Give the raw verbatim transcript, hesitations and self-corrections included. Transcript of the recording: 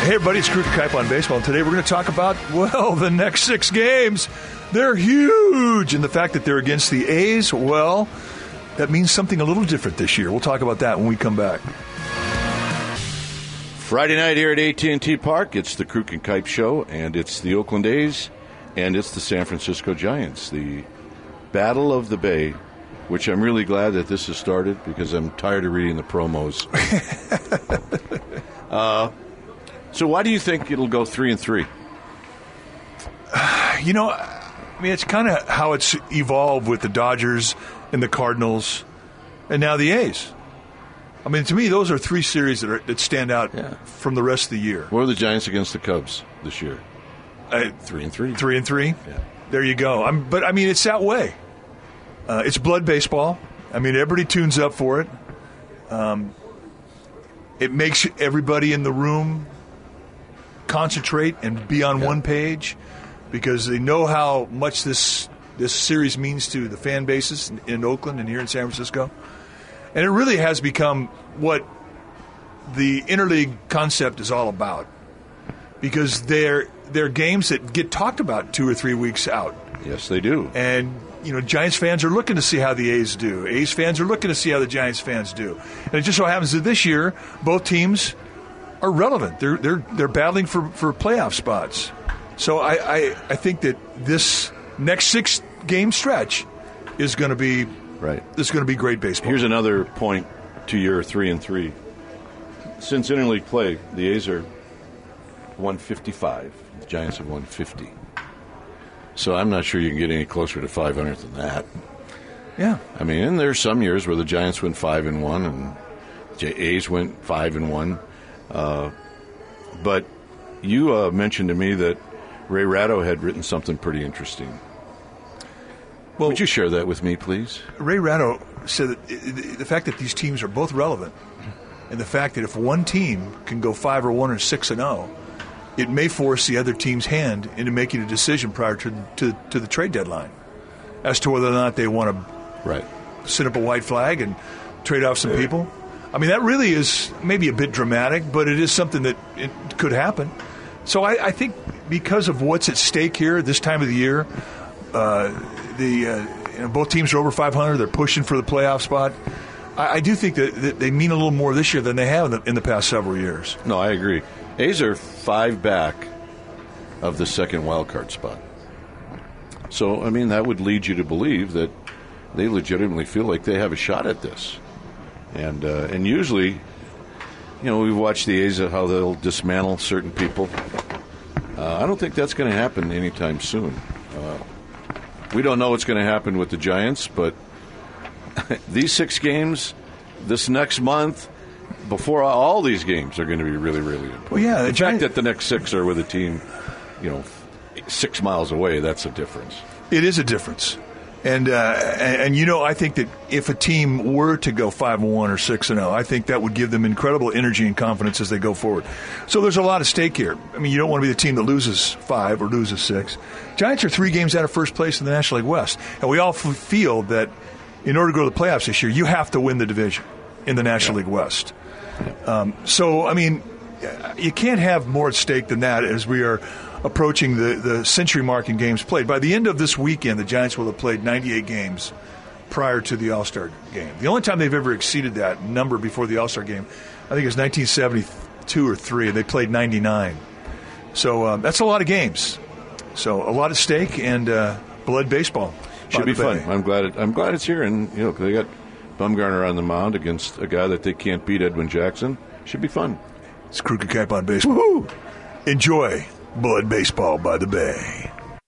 Hey, everybody, it's Krug and Kuip on baseball. And today we're going to talk about, well, the next six games. They're huge. And the fact that they're against the A's, well, that means something a little different this year. We'll talk about that when we come back. Friday night here at A T and T Park, it's the Krug and Kuip Show, and it's the Oakland A's, and it's the San Francisco Giants. The Battle of the Bay, which I'm really glad that this has started because I'm tired of reading the promos. uh, so why do you think it'll go three and three? You know, I mean, it's kind of how it's evolved with the Dodgers and the Cardinals and now the A's. I mean, to me, those are three series that, are, that stand out yeah. from the rest of the year. What are the Giants against the Cubs this year? Uh, three and three. Three and three? Yeah. There you go. I'm, but, I mean, it's that way. Uh, it's blood baseball. I mean, everybody tunes up for it. Um, it makes everybody in the room concentrate and be on yeah. one page because they know how much this this series means to the fan bases in, in Oakland and here in San Francisco. And it really has become what the interleague concept is all about because they're, they're games that get talked about two or three weeks out. Yes, they do. And, you know, Giants fans are looking to see how the A's do. A's fans are looking to see how the Giants fans do. And it just so happens that this year, both teams are relevant. They're they're they're battling for, for playoff spots. So I, I, I think that this next six-game stretch is going to be right. This is going to be great baseball. Here's another point to your three and three. Since interleague play, the A's are one fifty-five. The Giants have one fifty. So I'm not sure you can get any closer to five hundred than that. Yeah. I mean, and there's some years where the Giants went five and one and the A's went five and one. Uh, but you uh, mentioned to me that Ray Ratto had written something pretty interesting. Well, would you share that with me, please? Ray Ratto said that the fact that these teams are both relevant, and the fact that if one team can go five or one or six and zero, it may force the other team's hand into making a decision prior to to, to the trade deadline as to whether or not they want to right. sit up a white flag and trade off some people. I mean, that really is maybe a bit dramatic, but it is something that it could happen. So I, I think because of what's at stake here this time of the year, uh, the uh, you know, both teams are over five hundred. They're pushing for the playoff spot. I, I do think that, that they mean a little more this year than they have in the, in the past several years. No, I agree. A's are five back of the second wild card spot. So, I mean, that would lead you to believe that they legitimately feel like they have a shot at this. And uh, and usually, you know, we've watched the A's how they'll dismantle certain people. Uh, I don't think that's going to happen anytime soon. Uh, we don't know what's going to happen with the Giants, but these six games, this next month, before all these games are going to be really, really important. Well, yeah, the Giant- fact that the next six are with a team, you know, six miles away, that's a difference. It is a difference. And, uh, and, and, you know, I think that if a team were to go five and one or six and oh, I think that would give them incredible energy and confidence as they go forward. So there's a lot of stake here. I mean, you don't want to be the team that loses five or loses six. Giants are three games out of first place in the National League West. And we all f- feel that in order to go to the playoffs this year, you have to win the division in the National yeah. League West. Um, so, I mean, you can't have more at stake than that as we are approaching the, the century mark in games played. By the end of this weekend, the Giants will have played ninety-eight games prior to the All-Star game. The only time they've ever exceeded that number before the All-Star game, I think it was nineteen seventy-two or three, and they played ninety-nine. So um, that's a lot of games. So a lot at stake and uh, blood baseball. Should be fun. I'm glad it, I'm glad it's here, and you know they got Bumgarner on the mound against a guy that they can't beat, Edwin Jackson. Should be fun. It's Krug and Kuip on baseball. Woo-hoo! Enjoy blood baseball by the Bay.